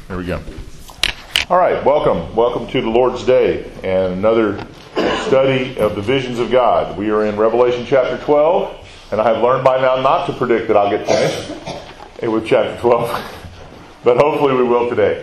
There we go. All right, welcome. Welcome to the Lord's Day and another study of the visions of God. We are in Revelation chapter 12, and I have learned by now not to predict that I'll get finished with chapter 12, but hopefully we will today.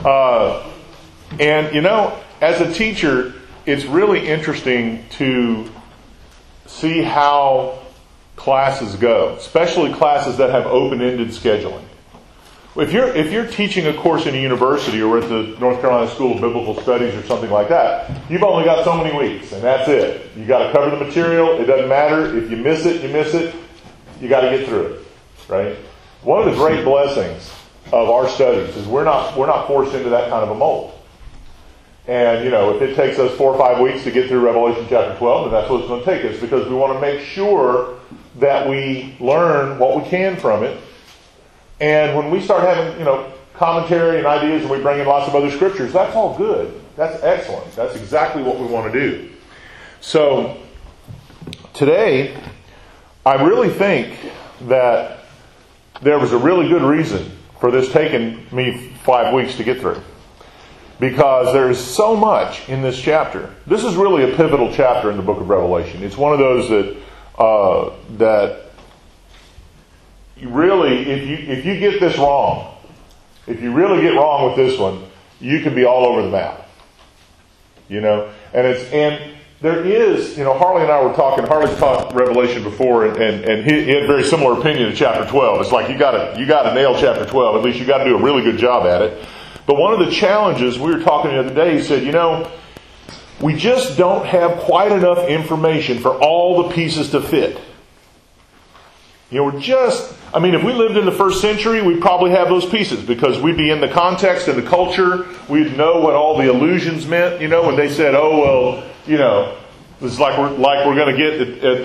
And you know, as a teacher, it's really interesting to see how classes go, especially classes that have open-ended scheduling. If you're teaching a course in a university or at the North Carolina School of Biblical Studies or something like that, you've only got so many weeks, and that's it. You got to cover the material. It doesn't matter. If you miss it, you miss it. You got to get through it, right? One of the great blessings of our studies is we're not forced into that kind of a mold. And, you know, if it takes us 4 or 5 weeks to get through Revelation chapter 12, then that's what it's going to take us, because we want to make sure that we learn what we can from it. And when we start having, you know, commentary and ideas and we bring in lots of other scriptures, that's all good. That's excellent. That's exactly what we want to do. So, today, I really think that there was a really good reason for this taking me 5 weeks to get through. Because there is so much in this chapter. This is really a pivotal chapter in the book of Revelation. It's one of those that you really, if you get this wrong, if you really get wrong with this one, you can be all over the map. You know, and there is, you know, Harley and I were talking. Harley's taught Revelation before, and he had a very similar opinion in chapter 12. It's like you got to nail chapter 12. At least you got to do a really good job at it. But one of the challenges, we were talking the other day, he said, you know, we just don't have quite enough information for all the pieces to fit. You know, if we lived in the first century, we'd probably have those pieces, because we'd be in the context and the culture. We'd know what all the allusions meant, you know, when they said, oh, well, you know, it's like we're going to get at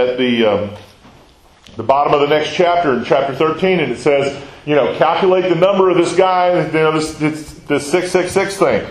the bottom of the next chapter, in chapter 13, and it says, you know, calculate the number of this guy, you know, this 666 thing.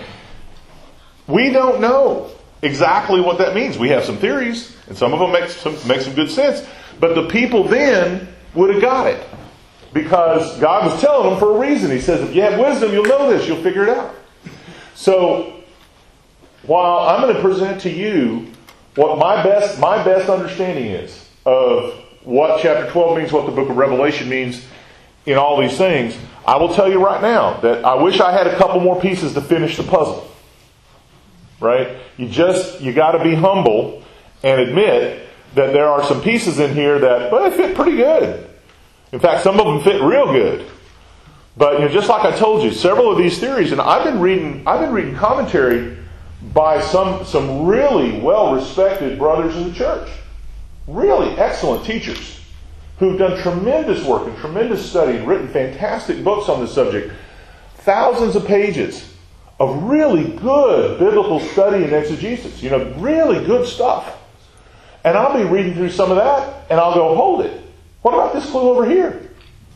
We don't know exactly what that means. We have some theories, and some of them make some good sense. But the people then would have got it, because God was telling them for a reason. He says, if you have wisdom, you'll know this. You'll figure it out. So, while I'm going to present to you what my best understanding is of what chapter 12 means, what the book of Revelation means in all these things, I will tell you right now that I wish I had a couple more pieces to finish the puzzle. Right? You got to be humble and admit that there are some pieces in here that, well, they fit pretty good. In fact, some of them fit real good. But, you know, just like I told you, several of these theories, and I've been reading commentary by some really well-respected brothers in the church. Really excellent teachers who've done tremendous work and tremendous study and written fantastic books on this subject. Thousands of pages of really good biblical study and exegesis. You know, really good stuff. And I'll be reading through some of that, and I'll go, hold it. What about this clue over here?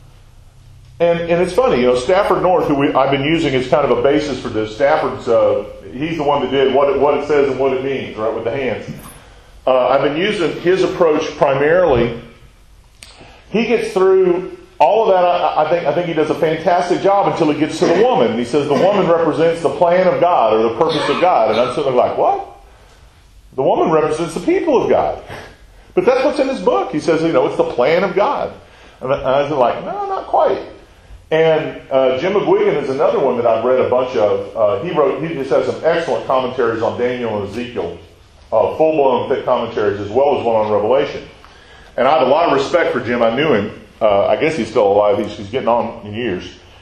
And it's funny, you know, Stafford North, who I've been using as kind of a basis for this. Stafford's, he's the one that did what it says and what it means, right, with the hands. I've been using his approach primarily. He gets through all of that. I think he does a fantastic job until he gets to the woman. And he says the woman represents the plan of God or the purpose of God. And I'm sitting there like, what? The woman represents the people of God. But that's what's in his book. He says, you know, it's the plan of God. And I was like, no, not quite. And Jim McGuigan is another one that I've read a bunch of. He just has some excellent commentaries on Daniel and Ezekiel. Full-blown thick commentaries, as well as one on Revelation. And I have a lot of respect for Jim. I knew him. I guess he's still alive. He's getting on in years.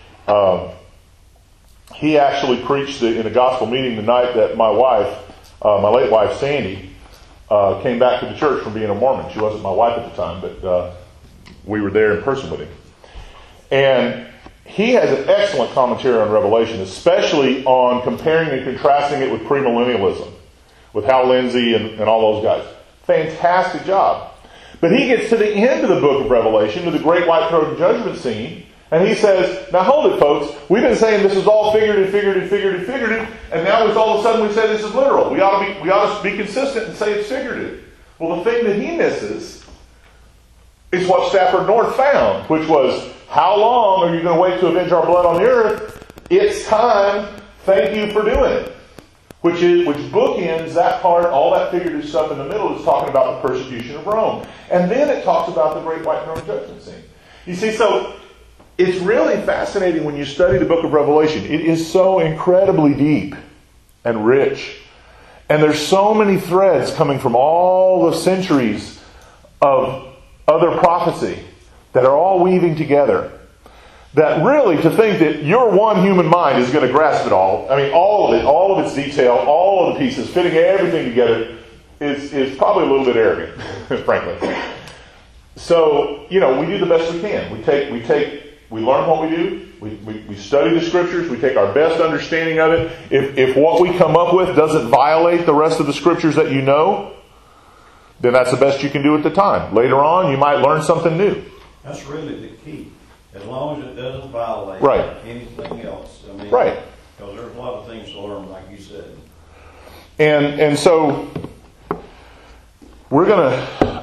He actually preached in a gospel meeting the night that my late wife, Sandy, came back to the church from being a Mormon. She wasn't my wife at the time, but we were there in person with him. And he has an excellent commentary on Revelation, especially on comparing and contrasting it with premillennialism, with Hal Lindsey and all those guys. Fantastic job. But he gets to the end of the book of Revelation, to the great white throne judgment scene, and he says, now hold it, folks. We've been saying this is all figurative, and now all of a sudden we say this is literal. We ought to be consistent and say it's figurative. Well, the thing that he misses is what Stafford North found, which was, how long are you going to wait to avenge our blood on the earth It's time, thank you for doing it. Which bookends that part, all that figurative stuff in the middle is talking about the persecution of Rome. And then it talks about the great white throne judgment scene. You see, so it's really fascinating when you study the book of Revelation. It is so incredibly deep and rich. And there's so many threads coming from all the centuries of other prophecy that are all weaving together. That really, to think that your one human mind is going to grasp it all, I mean, all of it, all of its detail, all of the pieces, fitting everything together, is probably a little bit arrogant, frankly. So, we do the best we can. We learn what we do, we study the Scriptures, we take our best understanding of it. If what we come up with doesn't violate the rest of the Scriptures that you know, then that's the best you can do at the time. Later on, you might learn something new. That's really the key. As long as it doesn't violate anything else. I mean, right. Because there's a lot of things to learn, like you said. And so we're gonna.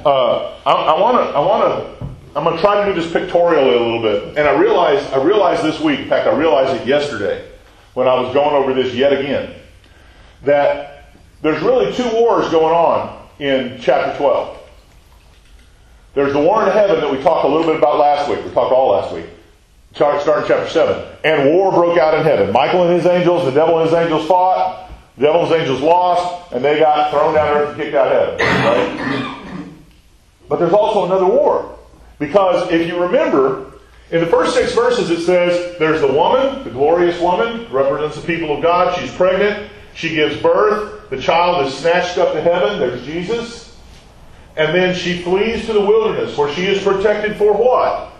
I'm gonna try to do this pictorially a little bit. And I realized this week. In fact, I realized it yesterday when I was going over this yet again, that there's really two wars going on in chapter 12. There's the war in heaven that we talked a little bit about last week. We talked all last week. Starting chapter 7. And war broke out in heaven. Michael and his angels, the devil and his angels fought. The devil and his angels lost. And they got thrown down to earth and kicked out of heaven. Right? But there's also another war. Because if you remember, in the first 6 verses it says, there's the woman, the glorious woman, represents the people of God. She's pregnant. She gives birth. The child is snatched up to heaven. There's Jesus. And then she flees to the wilderness, where she is protected for what?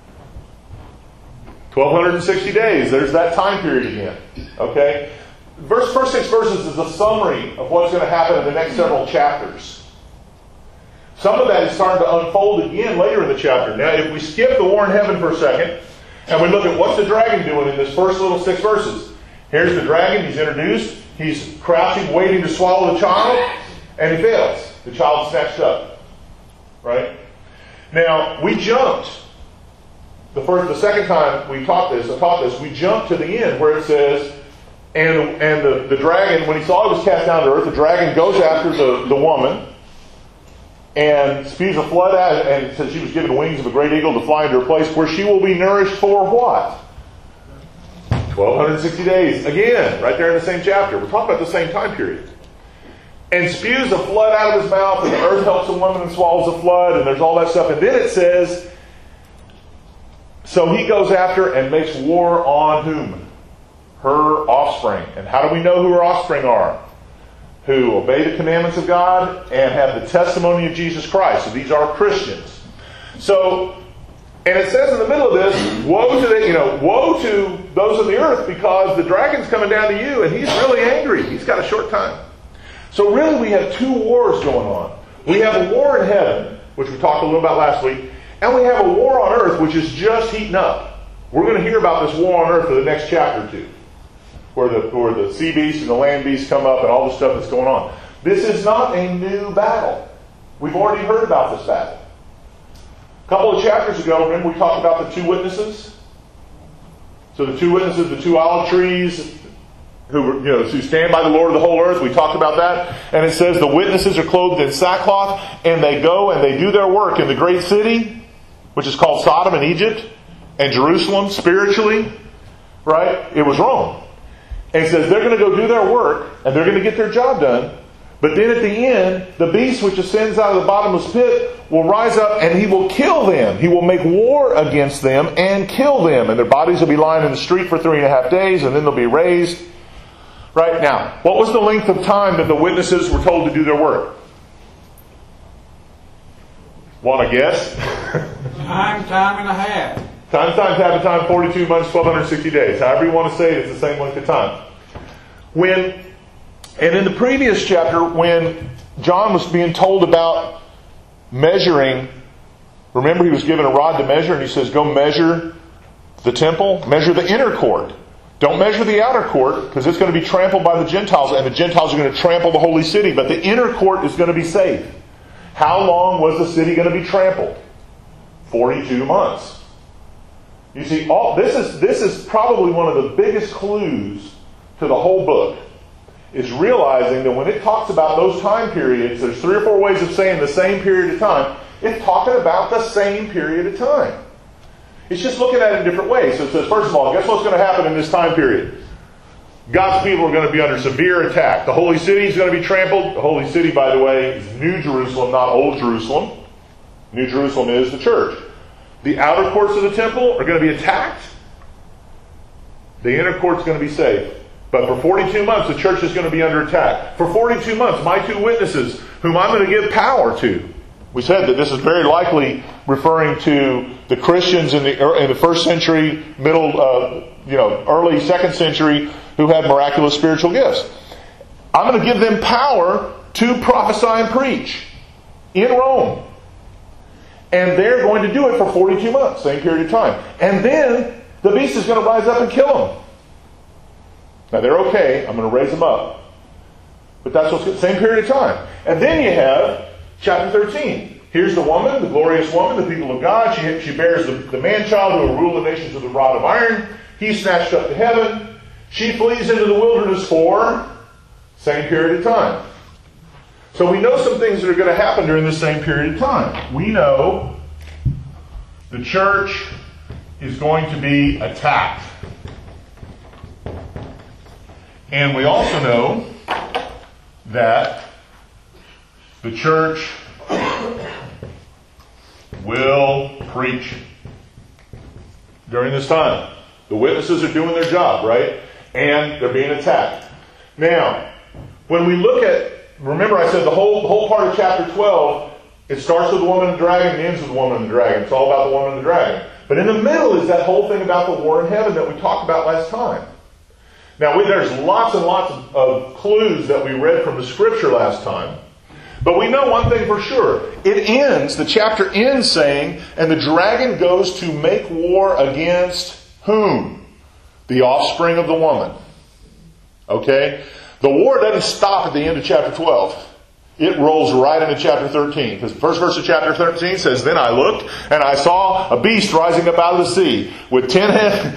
1,260 days. There's that time period again. Okay? First 6 verses is a summary of what's going to happen in the next several chapters. Some of that is starting to unfold again later in the chapter. Now, if we skip the war in heaven for a second, and we look at what's the dragon doing in this first little 6 verses. Here's the dragon. He's introduced. He's crouching, waiting to swallow the child, and he fails. The child's snatched up. Right? Now, we jumped. The second time I taught this, we jumped to the end where it says, and the dragon, when he saw it was cast down to earth, the dragon goes after the woman and spews a flood at it, and it says she was given wings of a great eagle to fly into her place, where she will be nourished for what? 1,260 days. Again, right there in the same chapter. We're talking about the same time period. And spews a flood out of his mouth, and the earth helps the woman and swallows the flood, and there's all that stuff. And then it says, so he goes after and makes war on whom? Her offspring. And how do we know who her offspring are? Who obey the commandments of God and have the testimony of Jesus Christ. So these are Christians. So, and it says in the middle of this, woe to those of the earth, because the dragon's coming down to you, and he's really angry. He's got a short time. So really we have 2 wars going on. We have a war in heaven, which we talked a little about last week, and we have a war on earth, which is just heating up. We're going to hear about this war on earth for the next chapter or 2, where the sea beasts and the land beasts come up and all the stuff that's going on. This is not a new battle. We've already heard about this battle. A couple of chapters ago, remember we talked about the 2 witnesses? So the 2 witnesses, the 2 olive trees, who stand by the Lord of the whole earth. We talked about that. And it says the witnesses are clothed in sackcloth, and they go and they do their work in the great city, which is called Sodom and Egypt, and Jerusalem spiritually. Right? It was Rome. And it says they're going to go do their work, and they're going to get their job done. But then at the end, the beast which ascends out of the bottomless pit will rise up, and he will kill them. He will make war against them and kill them. And their bodies will be lying in the street for 3.5 days, and then they'll be raised. Right now, what was the length of time that the witnesses were told to do their work? Want to guess? Time and a half. Time, 42 months, 1,260 days. However you want to say it, it's the same length of time. And in the previous chapter, when John was being told about measuring, remember he was given a rod to measure, and he says, go measure the temple, measure the inner court. Don't measure the outer court, because it's going to be trampled by the Gentiles, and the Gentiles are going to trample the holy city, but the inner court is going to be safe. How long was the city going to be trampled? 42 months. You see, this is probably one of the biggest clues to the whole book, is realizing that when it talks about those time periods, there's 3 or 4 ways of saying the same period of time. It's talking about the same period of time. It's just looking at it in different ways. So it says, first of all, guess what's going to happen in this time period? God's people are going to be under severe attack. The holy city is going to be trampled. The holy city, by the way, is New Jerusalem, not Old Jerusalem. New Jerusalem is the church. The outer courts of the temple are going to be attacked. The inner court's going to be safe. But for 42 months, the church is going to be under attack. For 42 months, my 2 witnesses, whom I'm going to give power to. We said that this is very likely referring to the Christians in the first century, early second century, who had miraculous spiritual gifts. I'm going to give them power to prophesy and preach in Rome. And they're going to do it for 42 months, same period of time. And then the beast is going to rise up and kill them. Now they're okay, I'm going to raise them up. But that's what's the same period of time. And then you have chapter 13. Here's the woman, the glorious woman, the people of God. She bears the man-child who will rule the nations with a rod of iron. He's snatched up to heaven. She flees into the wilderness for same period of time. So we know some things that are going to happen during this same period of time. We know the church is going to be attacked. And we also know that the church will preach during this time. The witnesses are doing their job, right? And they're being attacked. Now, when we look at, remember I said the whole part of chapter 12, it starts with the woman and the dragon and ends with the woman and the dragon. It's all about the woman and the dragon. But in the middle is that whole thing about the war in heaven that we talked about last time. Now, there's lots and lots of clues that we read from the scripture last time. But we know one thing for sure. The chapter ends saying, and the dragon goes to make war against whom? The offspring of the woman. Okay? The war doesn't stop at the end of chapter 12. It rolls right into chapter 13. Because the first verse of chapter 13 says, Then I looked, and I saw a beast rising up out of the sea, with 7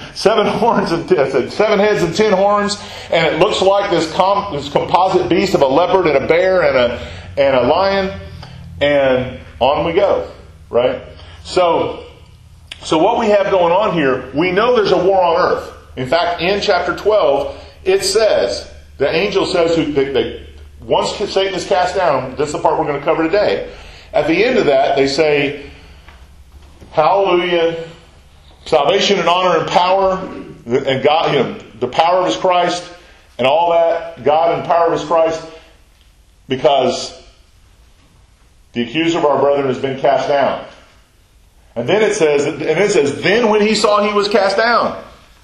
heads and 10 horns, and it looks like this composite beast of a leopard and a bear and a lion, and on we go. Right? So what we have going on here, we know there's a war on earth. In fact, in chapter 12, it says, the angel says, once Satan is cast down, that's the part we're going to cover today. At the end of that, they say, Hallelujah, salvation and honor and power, and God, the power of His Christ, and all that, God and power of His Christ, because the accuser of our brethren has been cast down. And then it says, then when he saw he was cast down,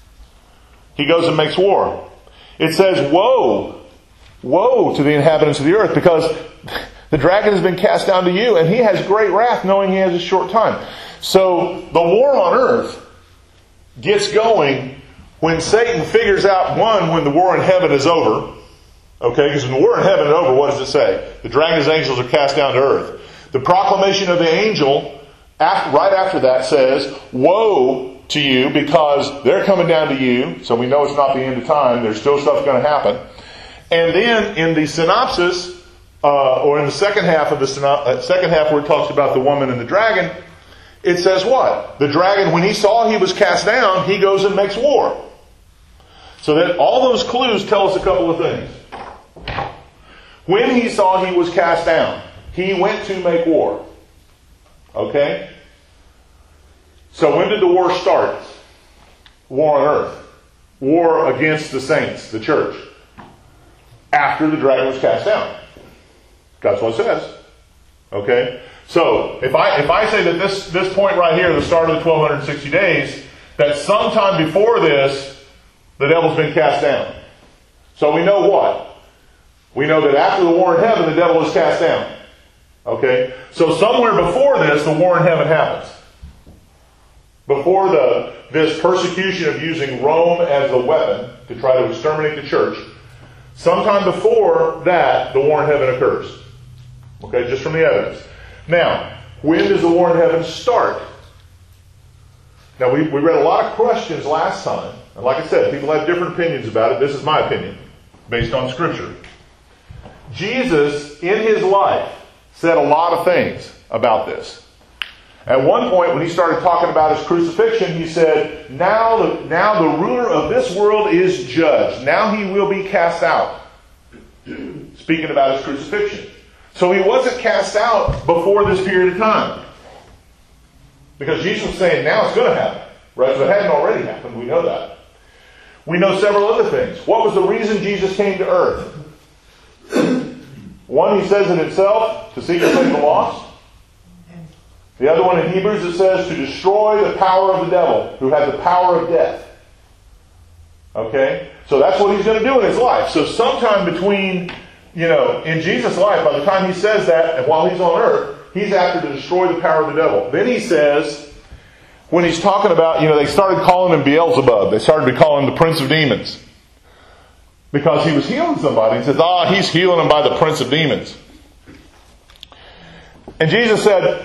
he goes and makes war. It says, woe to the inhabitants of the earth, because the dragon has been cast down to you, and he has great wrath, knowing he has a short time. So the war on earth gets going when Satan figures out, when the war in heaven is over. Okay, because when the war in heaven is over, what does it say? The dragon's angels are cast down to earth. The proclamation of the angel, right after that, says, woe to you, because they're coming down to you. So we know it's not the end of time. There's still stuff going to happen. And then in the synopsis, or in the second half of the second half where it talks about the woman and the dragon, it says what? The dragon, when he saw he was cast down, he goes and makes war. So that all those clues tell us a couple of things. When he saw he was cast down, he went to make war. Okay? So when did the war start? War on earth. War against the saints, the church. After the dragon was cast down. That's what it says. Okay? So, if I say that this point right here, the start of the 1260 days, that sometime before this, the devil's been cast down. So we know what? We know that after the war in heaven, the devil is cast down. Okay? So somewhere before this, the war in heaven happens. Before this persecution of using Rome as a weapon to try to exterminate the church, sometime before that, the war in heaven occurs. Okay, just from the evidence. Now, when does the war in heaven start? Now, we read a lot of questions last time. And like I said, people have different opinions about it. This is my opinion, based on Scripture. Jesus, in His life, said a lot of things about this. At one point, when He started talking about His crucifixion, He said, now the ruler of this world is judged. Now He will be cast out. Speaking about His crucifixion. So He wasn't cast out before this period of time. Because Jesus was saying, now it's going to happen. Right? So it hadn't already happened. We know that. We know several other things. What was the reason Jesus came to earth? One, He says it Himself, to seek and save the lost. The other one in Hebrews, it says to destroy the power of the devil, who had the power of death. Okay? So that's what He's going to do in His life. So sometime between, in Jesus' life, by the time He says that, and while He's on earth, He's after to destroy the power of the devil. Then He says, when He's talking about, they started calling Him Beelzebub. They started to call Him the Prince of Demons. Because He was healing somebody. He says, He's healing them by the Prince of Demons. And Jesus said,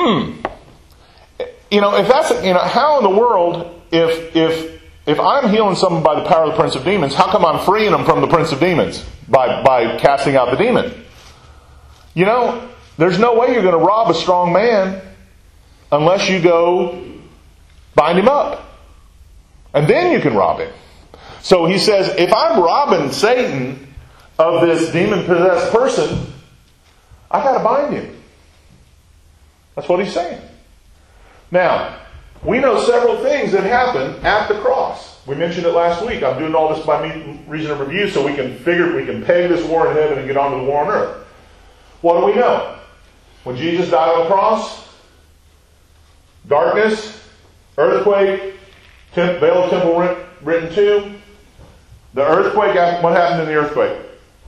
if that's, how in the world, if I'm healing someone by the power of the Prince of Demons, how come I'm freeing them from the Prince of Demons? By casting out the demon. There's no way you're going to rob a strong man unless you go bind him up. And then you can rob him. So He says, if I'm robbing Satan of this demon-possessed person, I've got to bind him. That's what He's saying. Now, we know several things that happen at the cross. We mentioned it last week. I'm doing all this by reason of review so we can peg this war in heaven and get on to the war on earth. What do we know? When Jesus died on the cross, darkness, earthquake, veil of temple rent in two. The earthquake, what happened in the earthquake?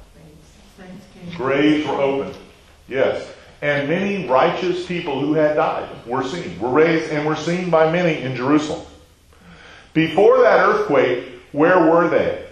Graves were opened. Yes. And many righteous people who had died were seen. Were raised and were seen by many in Jerusalem. Before that earthquake, where were they?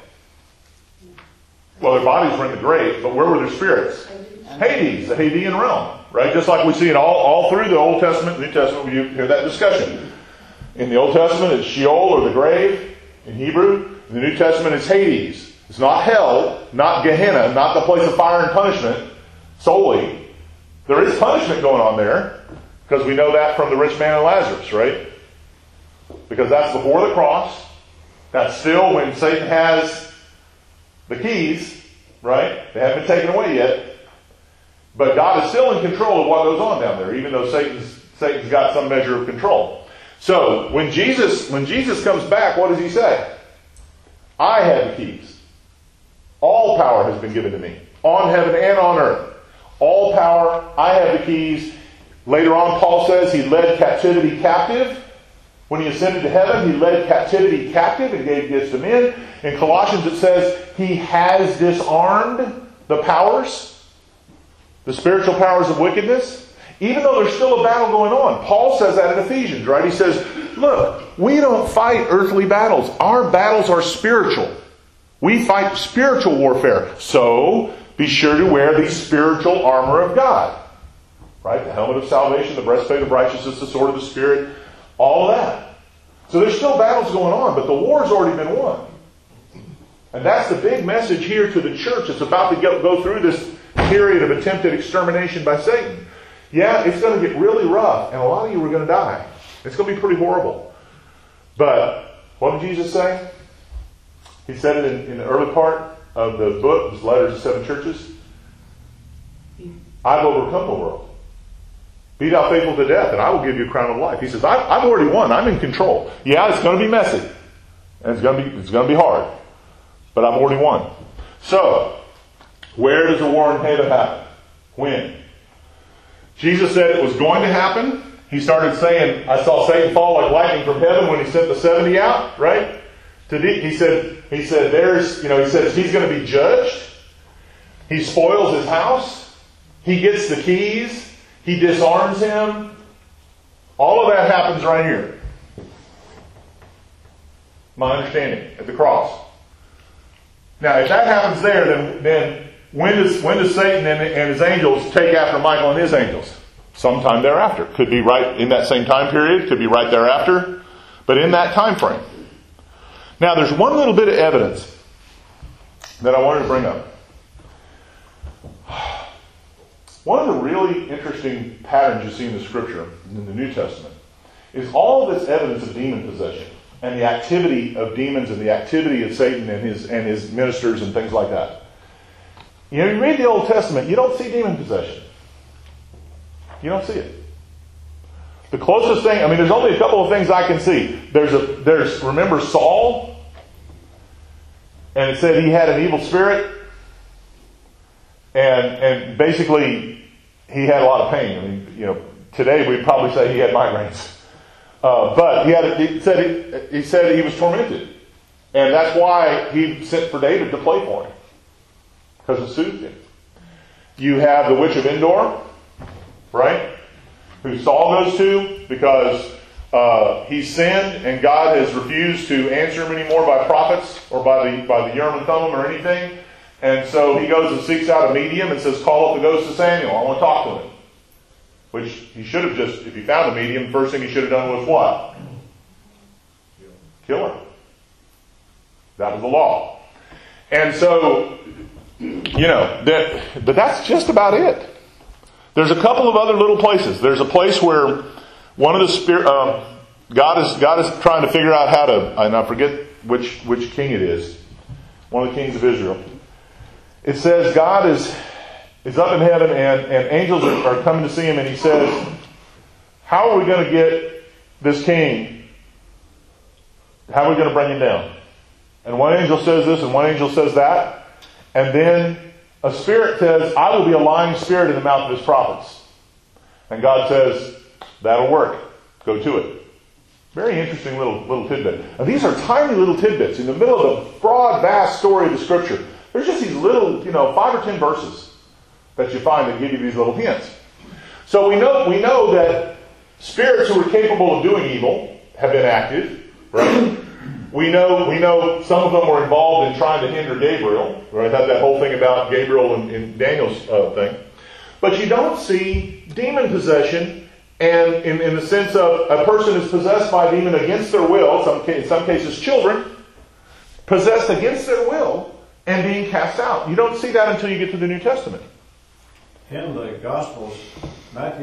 Well, their bodies were in the grave, but where were their spirits? Hades, the Hadean realm. Right? Just like we see it all through the Old Testament, New Testament, you hear that discussion. In the Old Testament, it's Sheol or the grave in Hebrew. In the New Testament, it's Hades. It's not hell, not Gehenna, not the place of fire and punishment solely. There is punishment going on there, because we know that from the rich man and Lazarus, right? Because that's before the cross. That's still when Satan has the keys, right? They haven't been taken away yet. But God is still in control of what goes on down there, even though Satan's got some measure of control. So, when Jesus comes back, what does He say? I have the keys. All power has been given to me, on heaven and on earth. All power, I have the keys. Later on, Paul says He led captivity captive. When He ascended to heaven, He led captivity captive and gave gifts to men. In Colossians it says He has disarmed the powers, the spiritual powers of wickedness. Even though there's still a battle going on. Paul says that in Ephesians, right? He says, look, we don't fight earthly battles. Our battles are spiritual. We fight spiritual warfare. So, be sure to wear the spiritual armor of God. Right? The helmet of salvation, the breastplate of righteousness, the sword of the Spirit, all of that. So there's still battles going on, but the war's already been won. And that's the big message here to the church. It's about to go through this period of attempted extermination by Satan. Yeah, it's going to get really rough, and a lot of you are going to die. It's going to be pretty horrible. But what did Jesus say? He said it in the early part of the book, his letters to 7 churches. I've overcome the world. Be thou faithful to death, and I will give you a crown of life. He says, I've already won. I'm in control. Yeah, it's going to be messy. And it's going to be hard. But I've already won. So, where does the war in heaven happen? When? Jesus said it was going to happen. He started saying, I saw Satan fall like lightning from heaven when He sent the 70 out, right? He said he's going to be judged. He spoils his house. He gets the keys. He disarms him. All of that happens right here. My understanding, at the cross. Now, if that happens there, then when does Satan and his angels take after Michael and his angels? Sometime thereafter. Could be right in that same time period. Could be right thereafter. But in that time frame. Now, there's one little bit of evidence that I wanted to bring up. One of the really interesting patterns you see in the Scripture, in the New Testament, is all of this evidence of demon possession and the activity of demons and the activity of Satan and his ministers and things like that. You know, you read the Old Testament, you don't see demon possession. You don't see it. The closest thing, I mean, there's only a couple of things I can see. There's remember Saul? And it said he had an evil spirit. And basically, he had a lot of pain. I mean, you know, today we'd probably say he had migraines. But he said he was tormented. And that's why he sent for David to play for him. Because it soothed him. You have the witch of Endor, right? Who Saul goes to because he sinned and God has refused to answer him anymore by prophets or by the Urim and Thummim or anything. And so he goes and seeks out a medium and says, call up the ghost of Samuel. I want to talk to him. Which he should have just, if he found the medium, the first thing he should have done was what? Kill him. That was the law. And so, you know, but that's just about it. There's a couple of other little places. There's a place where one of the spirit, God is trying to figure out how to, and I forget which king it is. One of the kings of Israel. It says God is up in heaven and angels are coming to see him, and he says, how are we going to get this king? How are we going to bring him down? And one angel says this and one angel says that. And then a spirit says, I will be a lying spirit in the mouth of his prophets. And God says, that'll work. Go to it. Very interesting little tidbit. Now these are tiny little tidbits in the middle of the broad, vast story of the Scripture. There's just these little, 5 or 10 verses that you find that give you these little hints. So we know that spirits who are capable of doing evil have been active, right? We know some of them were involved in trying to hinder Gabriel, right? That whole thing about Gabriel in Daniel's thing. But you don't see demon possession, and in the sense of a person is possessed by a demon against their will, in some cases children, possessed against their will, and being cast out. You don't see that until you get to the New Testament. In the Gospels, Matthew,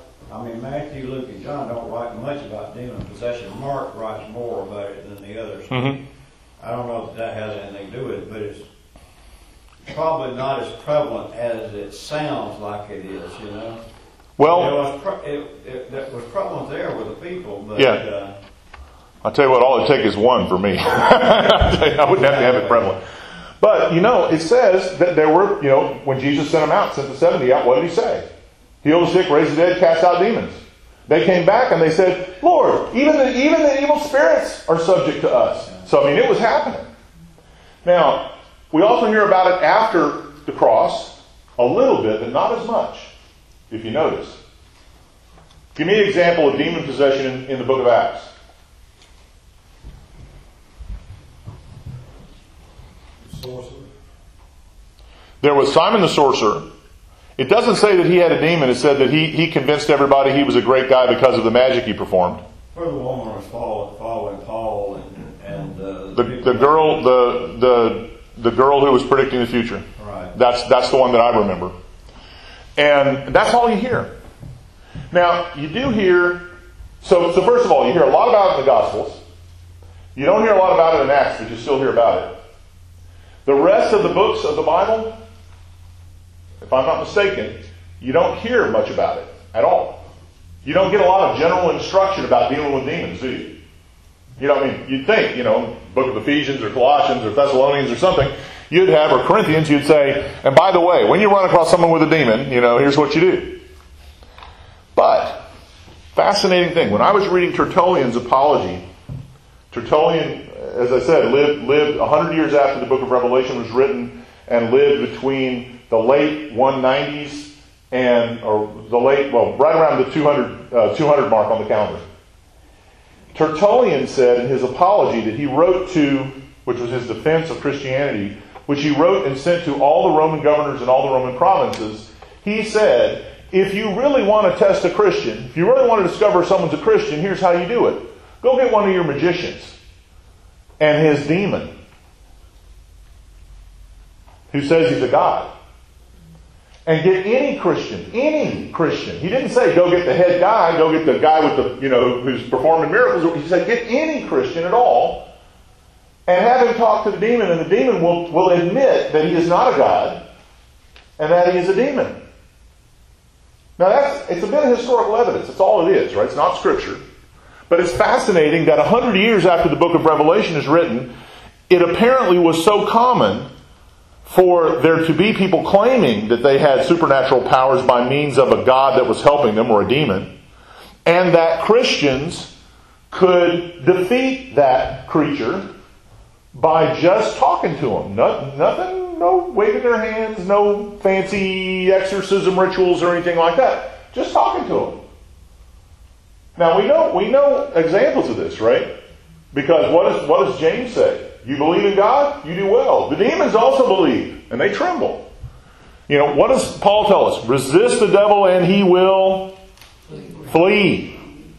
Luke, and John don't write much about demon possession. Mark writes more about it than the others. Mm-hmm. I don't know if that has anything to do with it, but it's probably not as prevalent as it sounds like it is, you know. Well, it was prevalent there with the people, but yeah. I'll tell you what, all it takes is one for me. I wouldn't have to have it prevalent. But, it says that there were, when Jesus sent them out, sent the 70 out, what did he say? Heal the sick, raise the dead, cast out demons. They came back and they said, Lord, even the evil spirits are subject to us. So, it was happening. Now, we also hear about it after the cross, a little bit, but not as much, if you notice. Give me an example of demon possession in the book of Acts. Sorcerer. There was Simon the sorcerer. It doesn't say that he had a demon. It said that he convinced everybody he was a great guy because of the magic he performed. Where the woman was following Paul and the girl who was predicting the future. Right. That's the one that I remember. And that's all you hear. Now, you do hear... So first of all, you hear a lot about it in the Gospels. You don't hear a lot about it in Acts, but you still hear about it. The rest of the books of the Bible, if I'm not mistaken, you don't hear much about it at all. You don't get a lot of general instruction about dealing with demons, do you? You'd think, book of Ephesians or Colossians or Thessalonians or something, you'd have, or Corinthians, you'd say, and by the way, when you run across someone with a demon, here's what you do. But, fascinating thing, when I was reading Tertullian's Apology, Tertullian, as I said, lived 100 years after the book of Revelation was written and lived between the late 190s right around the 200 mark on the calendar. Tertullian said in his Apology that he wrote to, which was his defense of Christianity, which he wrote and sent to all the Roman governors and all the Roman provinces, he said, if you really want to test a Christian, if you really want to discover if someone's a Christian, here's how you do it. Go get one of your magicians and his demon who says he's a god. And get any Christian. He didn't say go get the head guy, go get the guy with the, who's performing miracles. He said get any Christian at all and have him talk to the demon, and the demon will admit that he is not a god and that he is a demon. Now it's a bit of historical evidence. That's all it is, right? It's not scripture. But it's fascinating that 100 years after the book of Revelation is written, it apparently was so common for there to be people claiming that they had supernatural powers by means of a god that was helping them, or a demon, and that Christians could defeat that creature by just talking to him. Nothing, no waving their hands, no fancy exorcism rituals or anything like that. Just talking to him. Now we know examples of this, right? Because what does James say? You believe in God? You do well. The demons also believe, and they tremble. What does Paul tell us? Resist the devil and he will flee.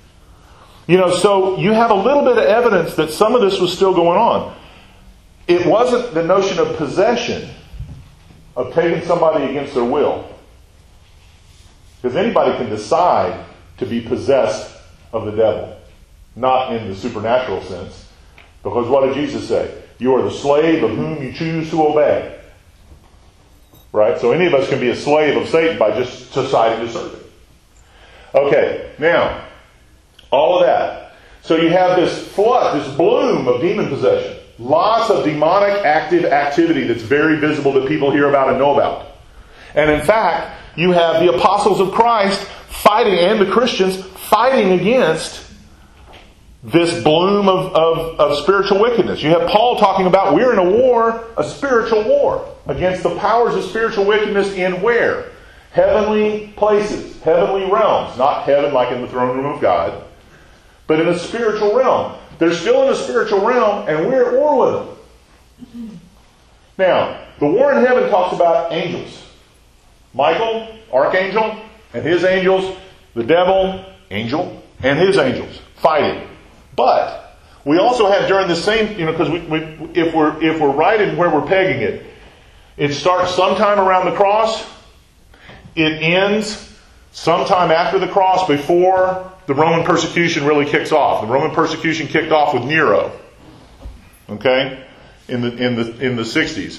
So you have a little bit of evidence that some of this was still going on. It wasn't the notion of possession, of taking somebody against their will. Because anybody can decide to be possessed of the devil. Not in the supernatural sense. Because what did Jesus say? You are the slave of whom you choose to obey. Right? So any of us can be a slave of Satan by just deciding to serve him. Okay, now, all of that. So you have this flood, this bloom of demon possession. Lots of demonic active activity that's very visible that people hear about and know about. And in fact, you have the apostles of Christ fighting, and the Christians fighting against this bloom of spiritual wickedness. You have Paul talking about we're in a war, a spiritual war, against the powers of spiritual wickedness in where? Heavenly places, heavenly realms. Not heaven like in the throne room of God, but in a spiritual realm. They're still in a spiritual realm, and we're at war with them. Now, the war in heaven talks about angels. Michael, archangel, and his angels. The devil, angel, and his angels fighting. But we also have during the same, because if we're right in where we're pegging it, it starts sometime around the cross. It ends sometime after the cross, before the Roman persecution really kicks off. The Roman persecution kicked off with Nero. Okay, in the 60s.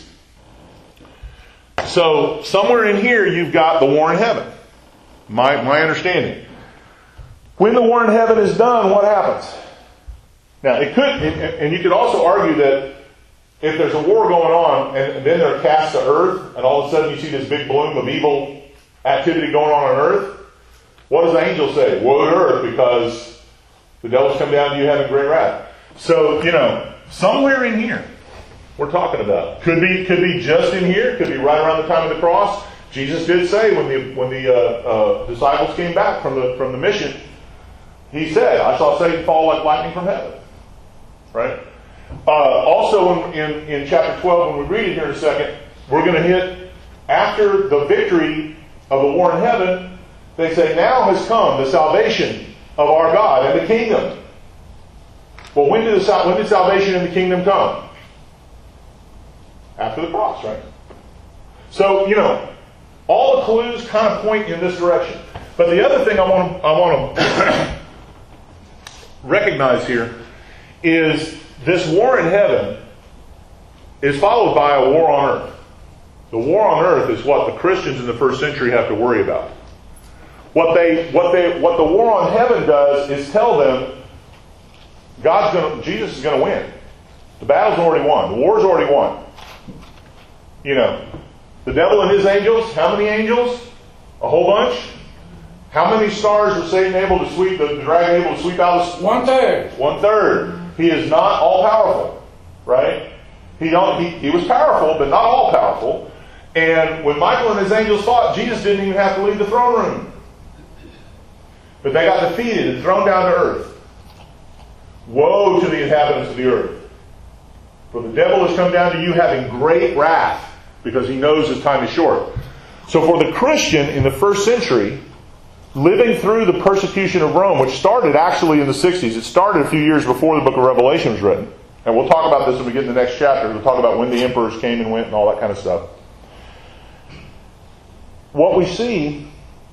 So somewhere in here you've got the war in heaven. My understanding. When the war in heaven is done, what happens? Now, it could, and you could also argue that if there's a war going on and then they're cast to earth, and all of a sudden you see this big bloom of evil activity going on earth, what does the angel say? Woe to earth, because the devil's come down to you having great wrath. So, somewhere in here we're talking about. Could be just in here, could be right around the time of the cross. Jesus did say when the disciples came back from the mission, he said, I saw Satan fall like lightning from heaven. Right? Also in chapter 12, when we read it here in a second, we're going to hit, after the victory of the war in heaven, they say, now has come the salvation of our God and the kingdom. Well, when did salvation and the kingdom come? After the cross, right? So, all the clues kind of point in this direction. But the other thing I want to recognize here is this war in heaven is followed by a war on earth. The war on earth is what the Christians in the first century have to worry about. What the war on heaven does is tell them Jesus is going to win. The battle's already won. The war's already won. The devil and his angels, how many angels? A whole bunch. How many stars was Satan able to sweep, the dragon able to sweep out? 1/3. 1/3. He is not all powerful, right? He was powerful, but not all powerful. And when Michael and his angels fought, Jesus didn't even have to leave the throne room. But they got defeated and thrown down to earth. Woe to the inhabitants of the earth. For the devil has come down to you having great wrath, because he knows his time is short. So for the Christian in the first century, living through the persecution of Rome, which started actually in the 60s. It started a few years before the book of Revelation was written. And we'll talk about this when we get in the next chapter. We'll talk about when the emperors came and went and all that kind of stuff. What we see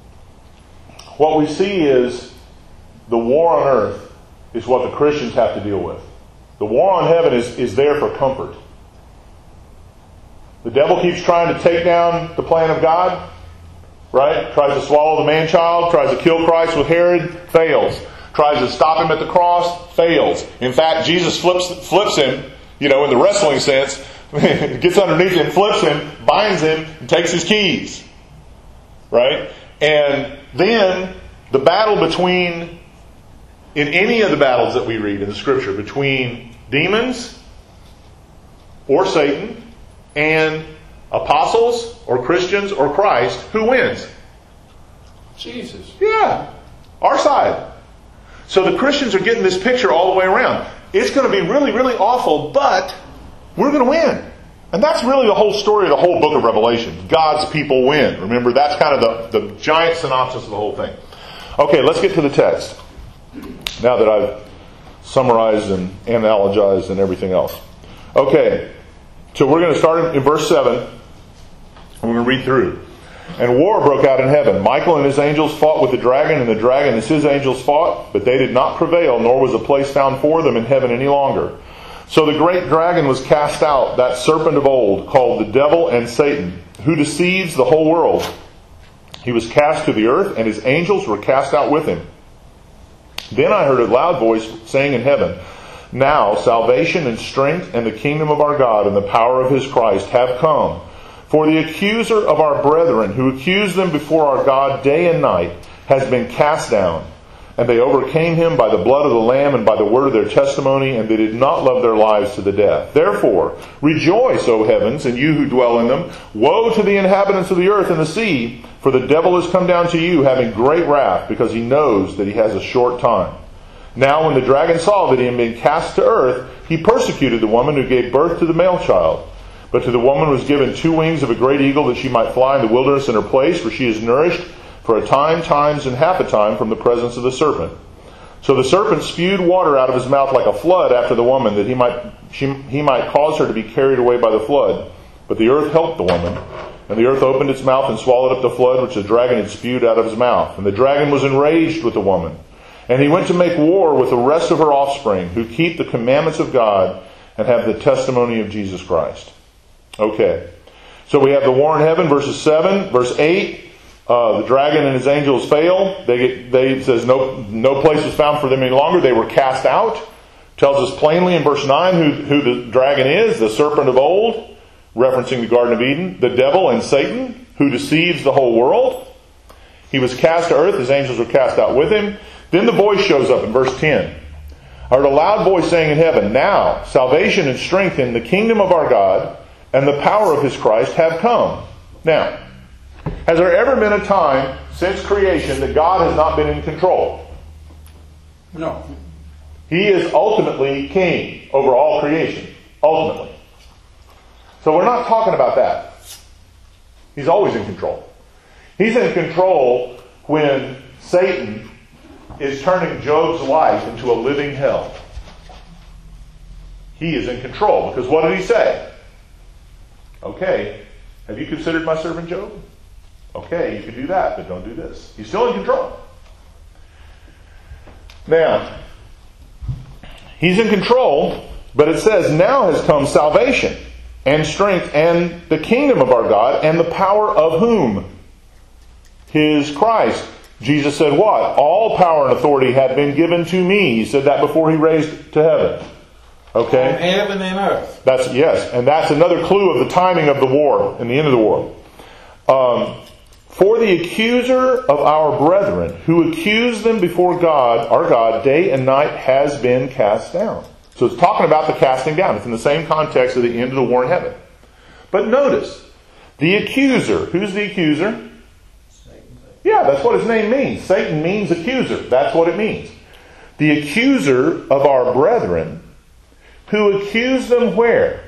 is the war on earth is what the Christians have to deal with. The war on heaven is there for comfort. The devil keeps trying to take down the plan of God, right? Tries to swallow the man-child, tries to kill Christ with Herod, fails. Tries to stop him at the cross, fails. In fact, Jesus flips him, in the wrestling sense, gets underneath him, flips him, binds him, and takes his keys. Right? And then the battle between, in any of the battles that we read in the Scripture, between demons or Satan and apostles or Christians or Christ, who wins? Jesus. Yeah. Our side. So the Christians are getting this picture all the way around. It's going to be really, really awful, but we're going to win. And that's really the whole story of the whole book of Revelation. God's people win. Remember, that's kind of the giant synopsis of the whole thing. Okay, let's get to the text. Now that I've summarized and analogized and everything else. Okay, so we're going to start in verse 7. And we're going to read through. And war broke out in heaven. Michael and his angels fought with the dragon, and the dragon and his angels fought, but they did not prevail, nor was a place found for them in heaven any longer. So the great dragon was cast out, that serpent of old, called the devil and Satan, who deceives the whole world. He was cast to the earth, and his angels were cast out with him. Then I heard a loud voice saying in heaven, Now salvation and strength and the kingdom of our God and the power of his Christ have come. For the accuser of our brethren, who accused them before our God day and night, has been cast down. And they overcame him by the blood of the Lamb and by the word of their testimony, and they did not love their lives to the death. Therefore, rejoice, O heavens, and you who dwell in them. Woe to the inhabitants of the earth and the sea, for the devil has come down to you, having great wrath, because he knows that he has a short time. Now when the dragon saw that he had been cast to earth, he persecuted the woman who gave birth to the male child. But to the woman was given 2 wings of a great eagle, that she might fly in the wilderness in her place, where she is nourished for a time, times, and half a time from the presence of the serpent. So the serpent spewed water out of his mouth like a flood after the woman, that he might cause her to be carried away by the flood. But the earth helped the woman, and the earth opened its mouth and swallowed up the flood which the dragon had spewed out of his mouth. And the dragon was enraged with the woman, and he went to make war with the rest of her offspring, who keep the commandments of God and have the testimony of Jesus Christ. Okay, so we have the war in heaven, verses 7, verse 8. The dragon and his angels fail. They says no place was found for them any longer. They were cast out. Tells us plainly in verse 9 who the dragon is, the serpent of old, referencing the Garden of Eden, the devil and Satan, who deceives the whole world. He was cast to earth. His angels were cast out with him. Then the voice shows up in verse 10. I heard a loud voice saying in heaven, Now salvation and strength in the kingdom of our God and the power of his Christ have come. Now, has there ever been a time since creation that God has not been in control? No. He is ultimately king over all creation. Ultimately. So we're not talking about that. He's always in control. He's in control when Satan is turning Job's life into a living hell. He is in control. Because what did he say? Okay, have you considered my servant Job? Okay, you can do that, but don't do this. He's still in control. Now, he's in control, but it says, now has come salvation and strength and the kingdom of our God and the power of whom? His Christ. Jesus said what? All power and authority had been given to me. He said that before he raised to heaven. Okay? On heaven and earth. Yes, and that's another clue of the timing of the war and the end of the war. For the accuser of our brethren, who accused them before God, our God, day and night, has been cast down. So it's talking about the casting down. It's in the same context of the end of the war in heaven. But notice, the accuser. Who's the accuser? Satan. Yeah, that's what his name means. Satan means accuser. That's what it means. The accuser of our brethren, who accused them where?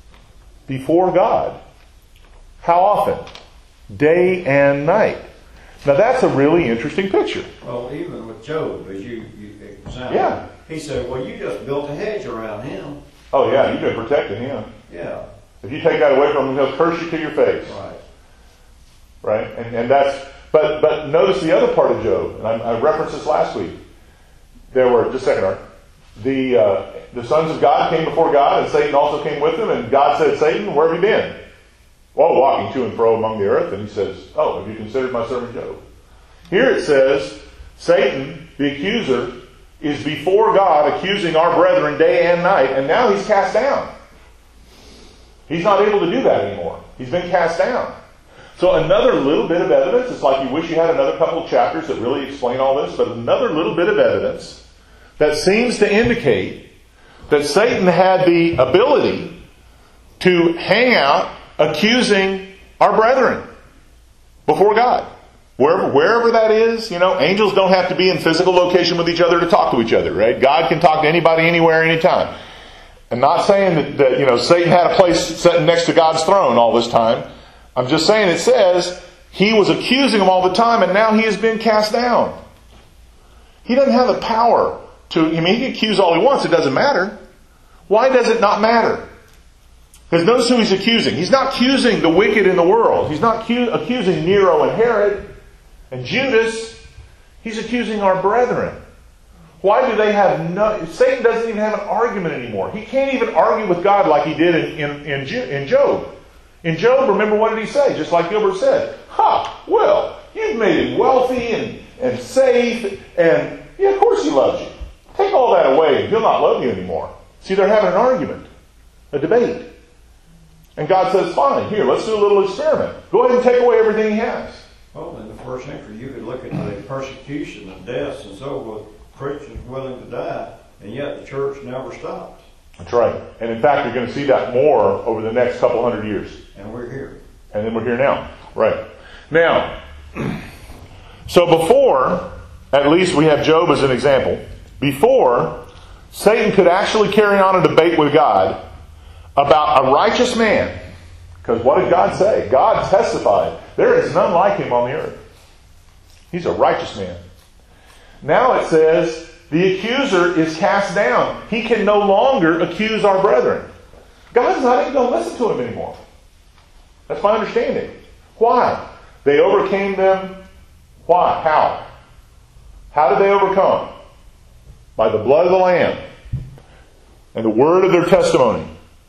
Before God. How often? Day and night. Now that's a really interesting picture. Well, even with Job, as you examined, Yeah. he said, well, you just built a hedge around him. Oh yeah, you've been protecting him. Yeah. If you take that away from him, he'll curse you to your face. Right. Right? And that's, but notice the other part of Job, and I referenced this last week. There were, just a second, Art. The sons of God came before God, and Satan also came with them, and God said, Satan, where have you been? Well, walking to and fro among the earth, and he says, oh, have you considered my servant Job? Here it says, Satan, the accuser, is before God accusing our brethren day and night, and now he's cast down. He's not able to do that anymore. He's been cast down. So another little bit of evidence, it's like you wish you had another couple of chapters that really explain all this, but another little bit of evidence that seems to indicate that Satan had the ability to hang out accusing our brethren before God. Wherever that is, angels don't have to be in physical location with each other to talk to each other, right? God can talk to anybody, anywhere, anytime. I'm not saying that Satan had a place sitting next to God's throne all this time. I'm just saying it says he was accusing them all the time, and now he has been cast down. He doesn't have the power to, he can accuse all he wants, it doesn't matter. Why does it not matter? Because notice who he's accusing. He's not accusing the wicked in the world. He's not accusing Nero and Herod and Judas. He's accusing our brethren. Why do they have no... Satan doesn't even have an argument anymore. He can't even argue with God like he did in Job. In Job, remember what did he say? Just like Gilbert said. Well, you've made him wealthy and safe, and yeah, of course he loves you. Take all that away and he'll not love you anymore. See, they're having an argument, a debate. And God says, fine, here, let's do a little experiment. Go ahead and take away everything he has. Well, in the first century, you could look at the persecution and deaths and so forth, Christians willing to die, and yet the church never stopped. That's right. And in fact, you're going to see that more over the next couple hundred years. And we're here. And then we're here now. Right. Now, so before, at least we have Job as an example, before Satan could actually carry on a debate with God about a righteous man, because what did God say? God testified, there is none like him on the earth. He's a righteous man. Now it says, the accuser is cast down. He can no longer accuse our brethren. God's not even going to listen to him anymore. That's my understanding. Why? They overcame them. Why? How? How did they overcome? By the blood of the Lamb and the word of their testimony.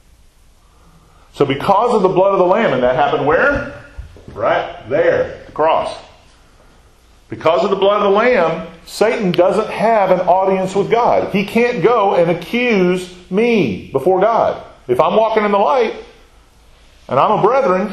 So because of the blood of the Lamb, and that happened where? Right there, the cross. Because of the blood of the Lamb, Satan doesn't have an audience with God. He can't go and accuse me before God. If I'm walking in the light, and I'm a brethren,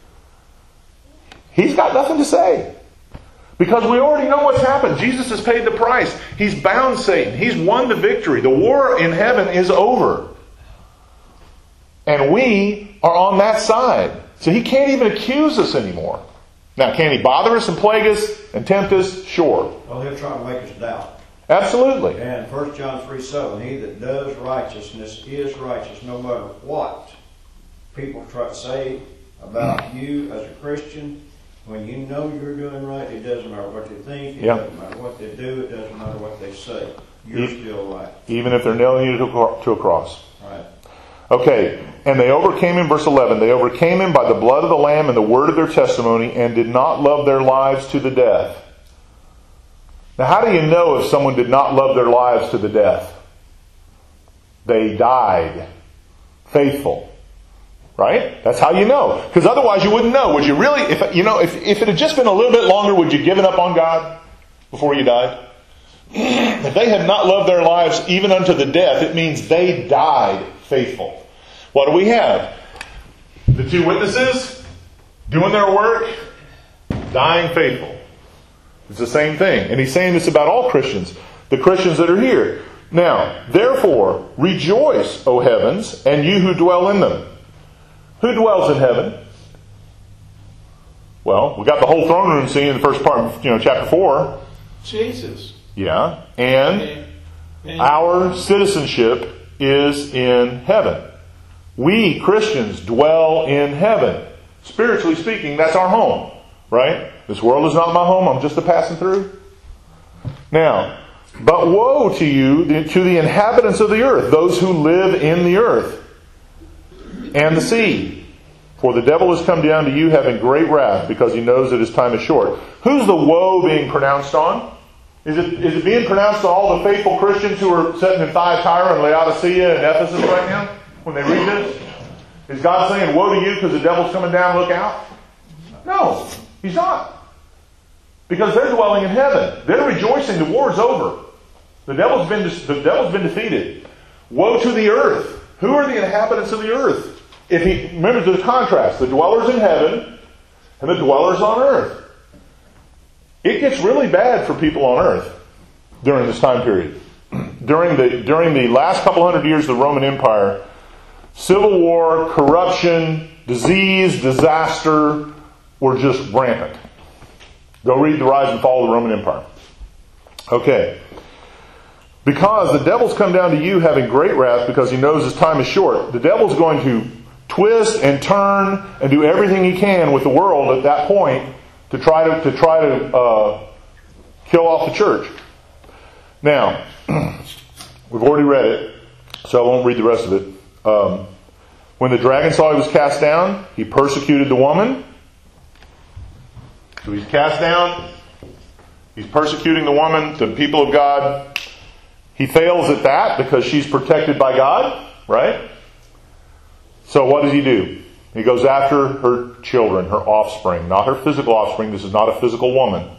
he's got nothing to say. Because we already know what's happened. Jesus has paid the price. He's bound Satan. He's won the victory. The war in heaven is over. And we are on that side. So he can't even accuse us anymore. Now, can he bother us and plague us and tempt us? Sure. Well, he'll try to make us doubt. Absolutely. And 1 John 3:7, he that does righteousness is righteous no matter what people try to say about you as a Christian. When you know you're doing right, it doesn't matter what they think, it doesn't matter what they do, it doesn't matter what they say. You're still right. Even if they're nailing you to a cross. Right. Okay, and they overcame him, verse 11, they overcame him by the blood of the Lamb and the word of their testimony, and did not love their lives to the death. Now, how do you know if someone did not love their lives to the death? They died faithful. Right? That's how you know. Because otherwise you wouldn't know. Would you really, if it had just been a little bit longer, would you given up on God before you died? If they had not loved their lives even unto the death, it means they died faithful. What do we have? The two witnesses doing their work, dying faithful. It's the same thing. And he's saying this about all Christians, the Christians that are here. Now, therefore, rejoice, O heavens, and you who dwell in them. Who dwells in heaven? Well, we got the whole throne room scene in the first part of chapter 4. Jesus. Yeah. And our citizenship is in heaven. We Christians dwell in heaven. Spiritually speaking, that's our home. Right? This world is not my home. I'm just a passing through. Now, but woe to you, to the inhabitants of the earth, those who live in the earth and the sea. For the devil has come down to you having great wrath, because he knows that his time is short. Who's the woe being pronounced on? Is it being pronounced on all the faithful Christians who are sitting in Thyatira and Laodicea and Ephesus right now when they read this? Is God saying, woe to you because the devil's coming down, look out? No, He's not. Because they're dwelling in heaven. They're rejoicing. The war's over. The devil's been defeated. Woe to the earth. Who are the inhabitants of the earth? Remember the contrast. The dwellers in heaven and the dwellers on earth. It gets really bad for people on earth during this time period. During the last couple hundred years of the Roman Empire, civil war, corruption, disease, disaster were just rampant. Go read The Rise and Fall of the Roman Empire. Okay. Because the devil's come down to you having great wrath because he knows his time is short. The devil's going to twist and turn and do everything he can with the world at that point to try to kill off the church. Now, we've already read it, so I won't read the rest of it. When the dragon saw he was cast down, he persecuted the woman. So he's cast down. He's persecuting the woman, the people of God. He fails at that because she's protected by God, right? So what does he do? He goes after her children, her offspring, not her physical offspring. This is not a physical woman.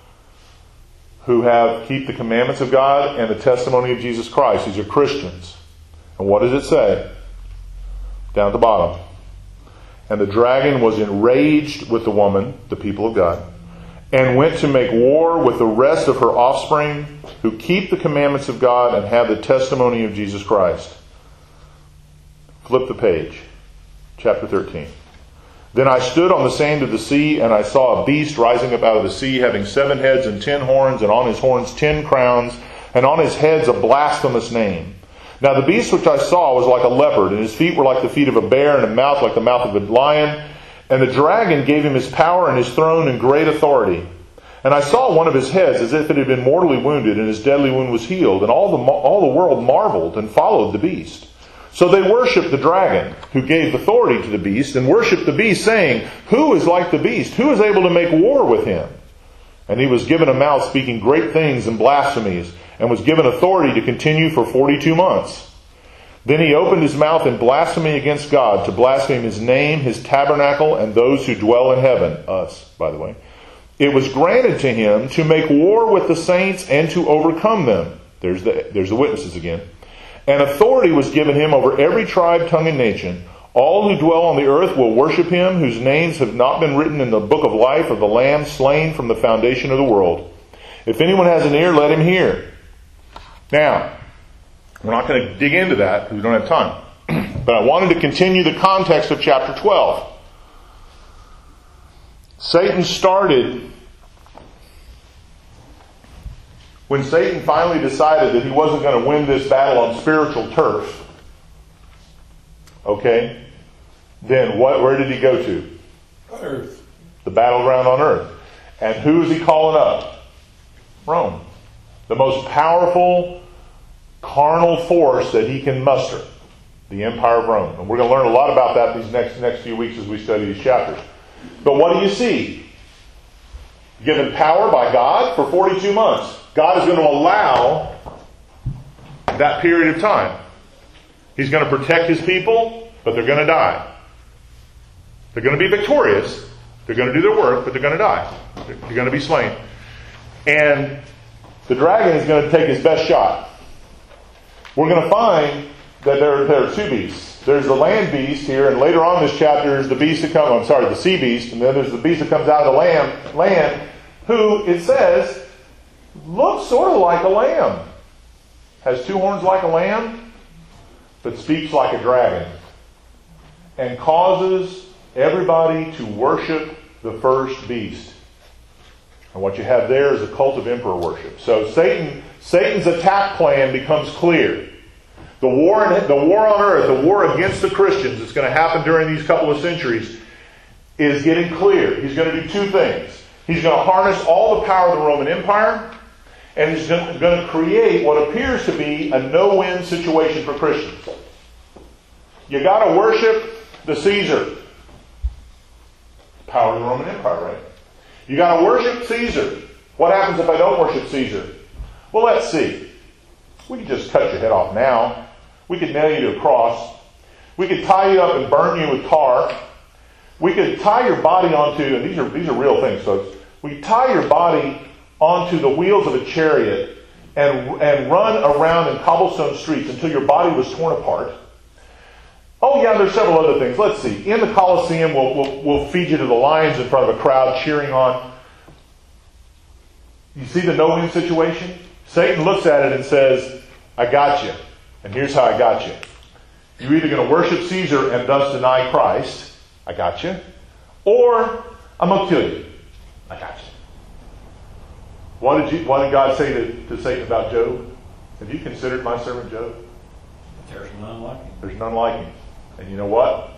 Who keep the commandments of God and the testimony of Jesus Christ. These are Christians. And what does it say? Down at the bottom. And the dragon was enraged with the woman, the people of God, and went to make war with the rest of her offspring who keep the commandments of God and have the testimony of Jesus Christ. Flip the page. Chapter 13. Then I stood on the sand of the sea, and I saw a beast rising up out of the sea, having 7 heads and 10 horns, and on his horns 10 crowns, and on his heads a blasphemous name. Now the beast which I saw was like a leopard, and his feet were like the feet of a bear, and a mouth like the mouth of a lion. And the dragon gave him his power and his throne and great authority. And I saw one of his heads as if it had been mortally wounded, and his deadly wound was healed. And all the world marveled and followed the beast. So they worshipped the dragon, who gave authority to the beast, and worshipped the beast, saying, Who is like the beast? Who is able to make war with him? And he was given a mouth speaking great things and blasphemies, and was given authority to continue for 42 months. Then he opened his mouth in blasphemy against God, to blaspheme His name, His tabernacle, and those who dwell in heaven. Us, by the way. It was granted to him to make war with the saints and to overcome them. There's the witnesses again. And authority was given him over every tribe, tongue, and nation. All who dwell on the earth will worship him, whose names have not been written in the book of life of the Lamb slain from the foundation of the world. If anyone has an ear, let him hear. Now, we're not going to dig into that because we don't have time. But I wanted to continue the context of chapter 12. Satan started when Satan finally decided that he wasn't going to win this battle on spiritual turf. Okay? Then where did he go to? Earth. The battleground on earth. And who is he calling up? Rome. The most powerful carnal force that he can muster. The Empire of Rome. And we're going to learn a lot about that these next few weeks as we study these chapters. But what do you see? Given power by God for 42 months. God is going to allow that period of time. He's going to protect His people, but they're going to die. They're going to be victorious. They're going to do their work, but they're going to die. They're going to be slain. And the dragon is going to take his best shot. We're going to find that there are 2 beasts. There's the land beast here, and later on in this chapter is the beast that comes, the sea beast, and then there's the beast that comes out of the land, who, it says, looks sort of like a lamb. Has 2 horns like a lamb, but speaks like a dragon. And causes everybody to worship the first beast. And what you have there is a cult of emperor worship. So Satan's attack plan becomes clear. The war on earth, the war against the Christians that's going to happen during these couple of centuries is getting clear. He's going to do two things. He's going to harness all the power of the Roman Empire, and he's going to create what appears to be a no-win situation for Christians. You got to worship the Caesar. Power of the Roman Empire, right? You got to worship Caesar. What happens if I don't worship Caesar? Well, let's see. We could just cut your head off now. We could nail you to a cross. We could tie you up and burn you with tar. We could tie your body onto, and these are real things, folks. We tie your body onto the wheels of a chariot and run around in cobblestone streets until your body was torn apart. Oh yeah, there's several other things. Let's see. In the Colosseum, we'll feed you to the lions in front of a crowd cheering on. You see the no-win situation? Satan looks at it and says, I got you. And here's how I got you. You're either going to worship Caesar and thus deny Christ. I got you. Or I'm going to kill you. I got you. What did God say to Satan about Job? Have you considered my servant Job? There's none like him. There's none like him. And you know what?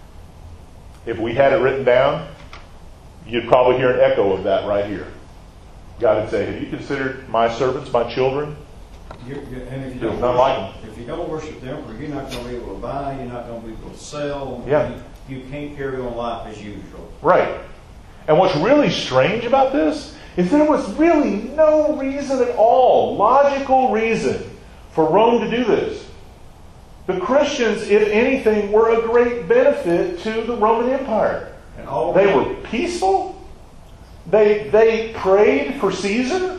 If we had it written down, you'd probably hear an echo of that right here. God would say, have you considered my servants, my children? And if There's none like him. If you don't worship the emperor, you're not going to be able to buy, you're not going to be able to sell. Yeah. You can't carry on life as usual. Right. And what's really strange about this is there was really no reason at all, logical reason, for Rome to do this. The Christians, if anything, were a great benefit to the Roman Empire. And all They were peaceful. They prayed for Caesar,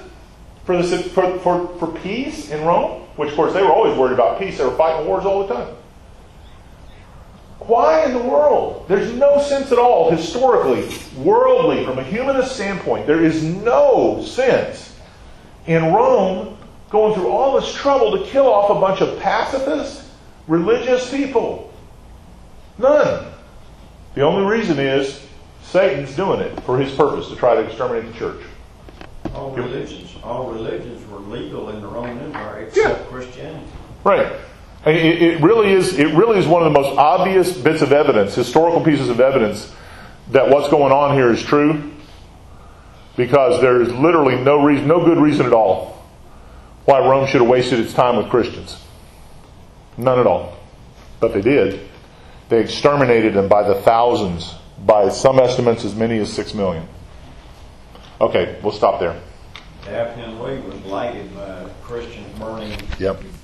for peace in Rome, which of course they were always worried about peace. They were fighting wars all the time. Why in the world? There's no sense at all, historically, worldly, from a humanist standpoint, there is no sense in Rome going through all this trouble to kill off a bunch of pacifist, religious people. None. The only reason is Satan's doing it for his purpose, to try to exterminate the church. All religions were legal in the Roman Empire except Christianity. Right. It really is one of the most obvious bits of evidence, historical pieces of evidence, that what's going on here is true, because there is literally no good reason at all why Rome should have wasted its time with Christians. None at all. But they did. They exterminated them by the thousands, by some estimates as many as 6 million. Okay, we'll stop there. The Afghan Way was lighted by Christians burning Yep.